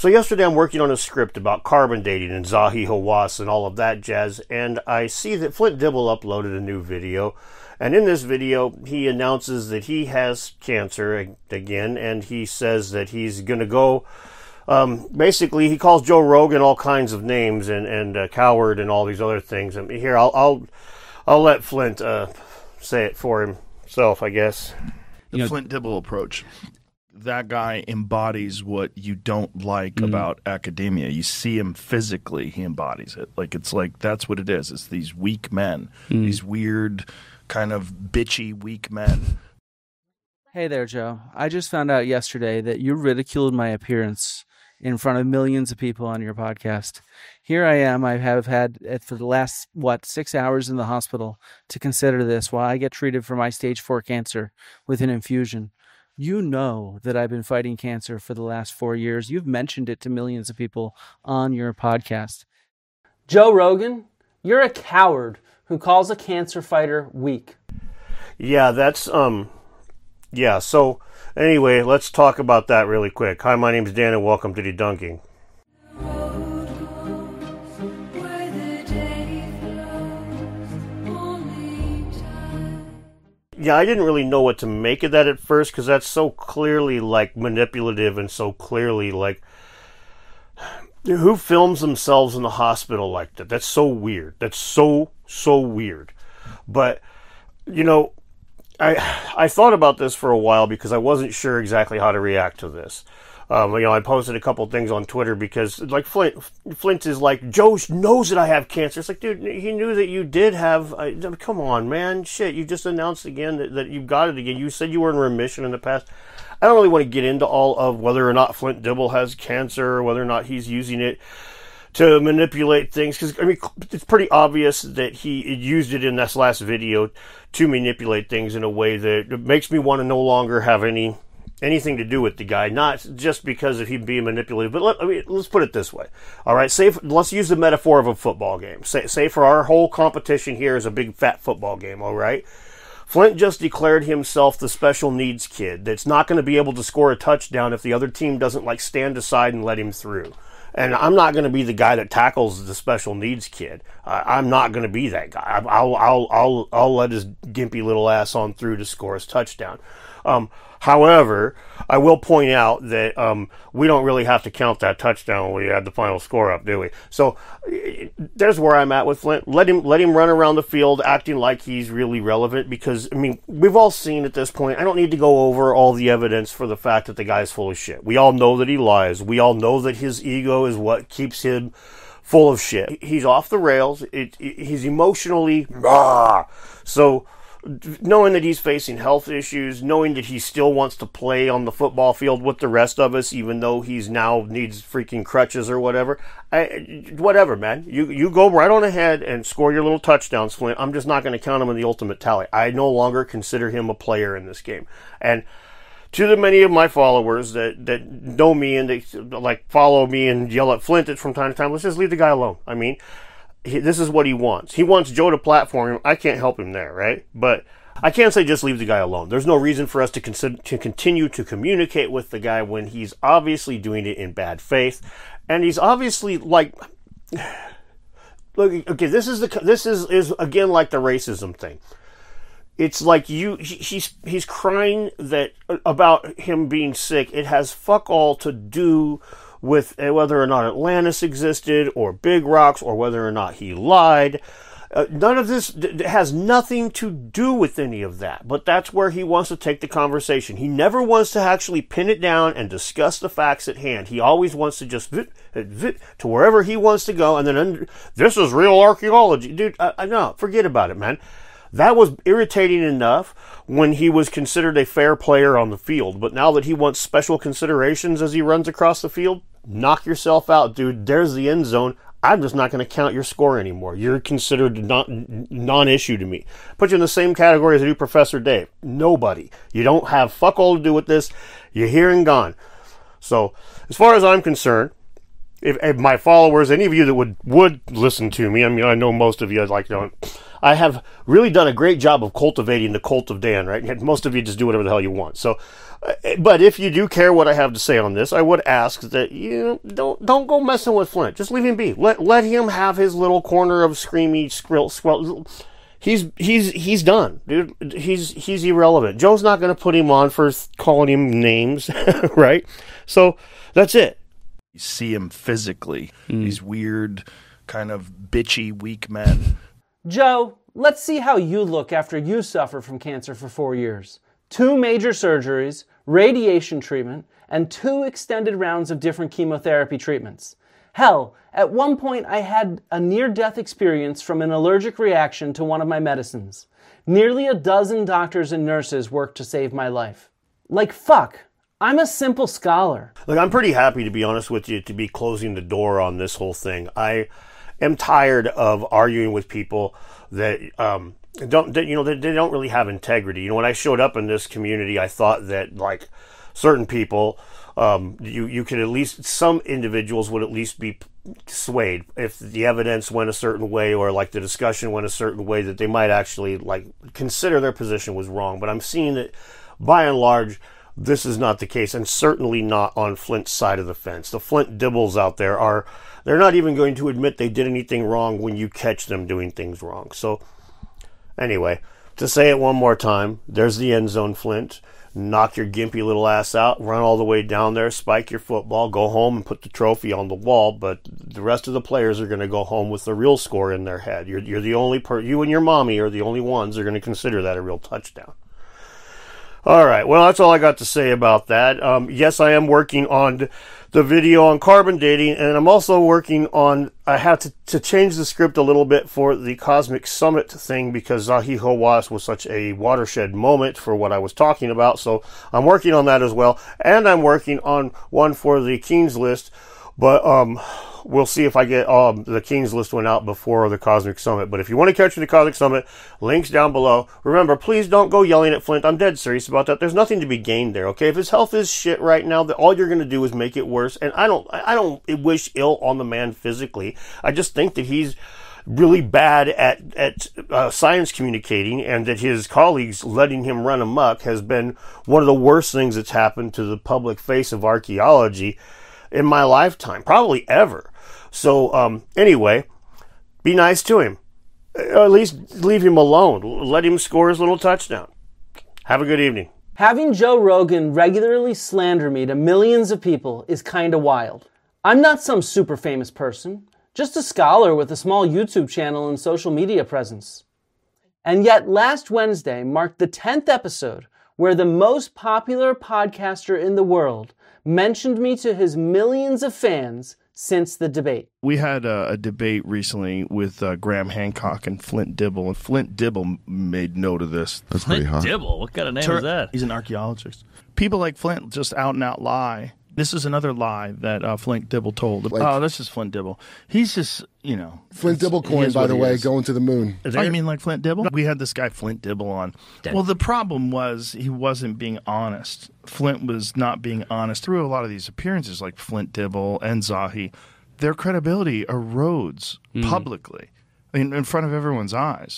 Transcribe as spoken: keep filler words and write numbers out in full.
So yesterday I'm working on a script about carbon dating and Zahi Hawass and all of that jazz, and I see that Flint Dibble uploaded a new video. And in this video, he announces that he has cancer again, and he says that he's going to go, um, basically, he calls Joe Rogan all kinds of names, and, and uh, coward and all these other things. I mean, here, I'll, I'll, I'll let Flint uh, say it for himself, I guess. The you know, Flint Dibble approach. That guy embodies what you don't like mm. about academia. You see him physically, he embodies it. Like, it's like, that's what it is. It's these weak men, mm. these weird, kind of bitchy, weak men. Hey there, Joe. I just found out yesterday that you ridiculed my appearance in front of millions of people on your podcast. Here I am. I have had, for the last, what, six hours in the hospital to consider this while I get treated for my stage four cancer with an infusion. You know that I've been fighting cancer for the last four years. You've mentioned it to millions of people on your podcast. Joe Rogan, you're a coward who calls a cancer fighter weak. Yeah, that's, um, yeah, so anyway, let's talk about that really quick. Hi, my name's Dan, and welcome to Debunking. Yeah, I didn't really know what to make of that at first, because that's so clearly, like, manipulative and so clearly, like, who films themselves in the hospital like that? That's so weird. That's so, so weird. But, you know, I I thought about this for a while because I wasn't sure exactly how to react to this. Um, you know, I posted a couple things on Twitter because, like, Flint, Flint is like, Joe knows that I have cancer. It's like, dude, he knew that you did have, I, come on, man, shit, you just announced again that, that you got it again. You said you were in remission in the past. I don't really want to get into all of whether or not Flint Dibble has cancer or whether or not he's using it to manipulate things, because, I mean, it's pretty obvious that he used it in this last video to manipulate things in a way that makes me want to no longer have any anything to do with the guy, not just because of him being manipulative, but let, I mean, let's put it this way. All right, say, let's use the metaphor of a football game. Say, say for our whole competition here is a big fat football game, all right? Flint just declared himself the special needs kid that's not going to be able to score a touchdown if the other team doesn't, like, stand aside and let him through. And I'm not going to be the guy that tackles the special needs kid. Uh, I'm not going to be that guy. I'll, I'll, I'll, I'll let his gimpy little ass on through to score his touchdown. Um, however, I will point out that um, we don't really have to count that touchdown when we add the final score up, do we? So there's where I'm at with Flint. Let him let him run around the field acting like he's really relevant, because, I mean, we've all seen at this point, I don't need to go over all the evidence for the fact that the guy's full of shit. We all know that he lies. We all know that his ego is what keeps him full of shit. He's off the rails. It, it, he's emotionally, rah. So knowing that he's facing health issues, knowing that he still wants to play on the football field with the rest of us, even though he's now needs freaking crutches or whatever, I, whatever, man. You you go right on ahead and score your little touchdowns, Flint. I'm just not going to count him in the ultimate tally. I no longer consider him a player in this game. And to the many of my followers that, that know me and they like follow me and yell at Flint from time to time, let's just leave the guy alone. I mean, He, this is what he wants. He wants Joe to platform him. I can't help him there, right? But I can't say just leave the guy alone. There's no reason for us to consider, to continue to communicate with the guy when he's obviously doing it in bad faith, and he's obviously like, look, okay, this is the this is is again like the racism thing. It's like you he, he's he's crying that about him being sick. It has fuck all to do with whether or not Atlantis existed, or Big Rocks, or whether or not he lied. Uh, none of this d- has nothing to do with any of that. But that's where he wants to take the conversation. He never wants to actually pin it down and discuss the facts at hand. He always wants to just vit, vit, to wherever he wants to go, and then under, this is real archaeology. Dude, I, I no, forget about it, man. That was irritating enough when he was considered a fair player on the field. But now that he wants special considerations as he runs across the field, knock yourself out, dude. There's the end zone. I'm just not going to count your score anymore. You're considered non, non-issue to me. Put you in the same category as I do Professor Dave. Nobody. You don't have fuck all to do with this. You're here and gone. So, as far as I'm concerned, if, if my followers, any of you that would, would listen to me, I mean, I know most of you, like, don't, I have really done a great job of cultivating the cult of Dan, right? Most of you just do whatever the hell you want. So, but if you do care what I have to say on this, I would ask that you don't don't go messing with Flint. Just leave him be. Let let him have his little corner of screamy skrill squel. He's he's he's done, dude. He's he's irrelevant. Joe's not going to put him on for calling him names, right? So that's it. You see him physically. Mm. These weird, kind of bitchy, weak men. Joe, let's see how you look after you suffer from cancer for four years. Two major surgeries, radiation treatment, and two extended rounds of different chemotherapy treatments. Hell, at one point I had a near-death experience from an allergic reaction to one of my medicines. Nearly a dozen doctors and nurses worked to save my life. Like, fuck. I'm a simple scholar. Look, I'm pretty happy, to be honest with you, to be closing the door on this whole thing. I am tired of arguing with people that um, don't, that, you know, that they don't really have integrity. You know, when I showed up in this community, I thought that, like, certain people, um, you, you could at least, some individuals would at least be swayed if the evidence went a certain way, or like the discussion went a certain way, that they might actually, like, consider their position was wrong. But I'm seeing that, by and large, this is not the case, and certainly not on Flint's side of the fence. The Flint Dibbles out there are, they're not even going to admit they did anything wrong when you catch them doing things wrong. So, anyway, to say it one more time, there's the end zone, Flint. Knock your gimpy little ass out, run all the way down there, spike your football, go home and put the trophy on the wall, but the rest of the players are going to go home with the real score in their head. You're, you're the only per, you and your mommy are the only ones that are going to consider that a real touchdown. All right, well, that's all I got to say about that. Um, yes, I am working on the video on carbon dating, and I'm also working on, I had to, to change the script a little bit for the Cosmic Summit thing, because Zahi Hawass was such a watershed moment for what I was talking about, so I'm working on that as well, and I'm working on one for the Keen's List, but um, we'll see if I get um, the Keen's List one out before the Cosmic Summit. But if you want to catch the Cosmic Summit, links down below. Remember, please don't go yelling at Flint. I'm dead serious about that. There's nothing to be gained there, okay? If his health is shit right now, that all you're going to do is make it worse. And I don't, I don't wish ill on the man physically. I just think that he's really bad at at uh, science communicating, and that his colleagues letting him run amok has been one of the worst things that's happened to the public face of archaeology in my lifetime, probably ever. So, um, anyway, be nice to him. Or at least leave him alone. Let him score his little touchdown. Have a good evening. Having Joe Rogan regularly slander me to millions of people is kinda wild. I'm not some super famous person, just a scholar with a small YouTube channel and social media presence. And yet, last Wednesday marked the tenth episode where the most popular podcaster in the world mentioned me to his millions of fans since the debate. We had a, a debate recently with uh, Graham Hancock and Flint Dibble, and Flint Dibble made note of this. That's pretty hot. Flint Dibble? What kind of name Tur- is that? He's an archaeologist. People like Flint just out and out lie. This is another lie that uh, Flint Dibble told. Like, oh, this is Flint Dibble. He's just, you know. Flint Dibble coin, by the way, is. going to the moon. Oh, you mean like Flint Dibble? We had this guy Flint Dibble on. Dead. Well, the problem was he wasn't being honest. Flint was not being honest through a lot of these appearances, like Flint Dibble and Zahi. Their credibility erodes mm. publicly in, in front of everyone's eyes.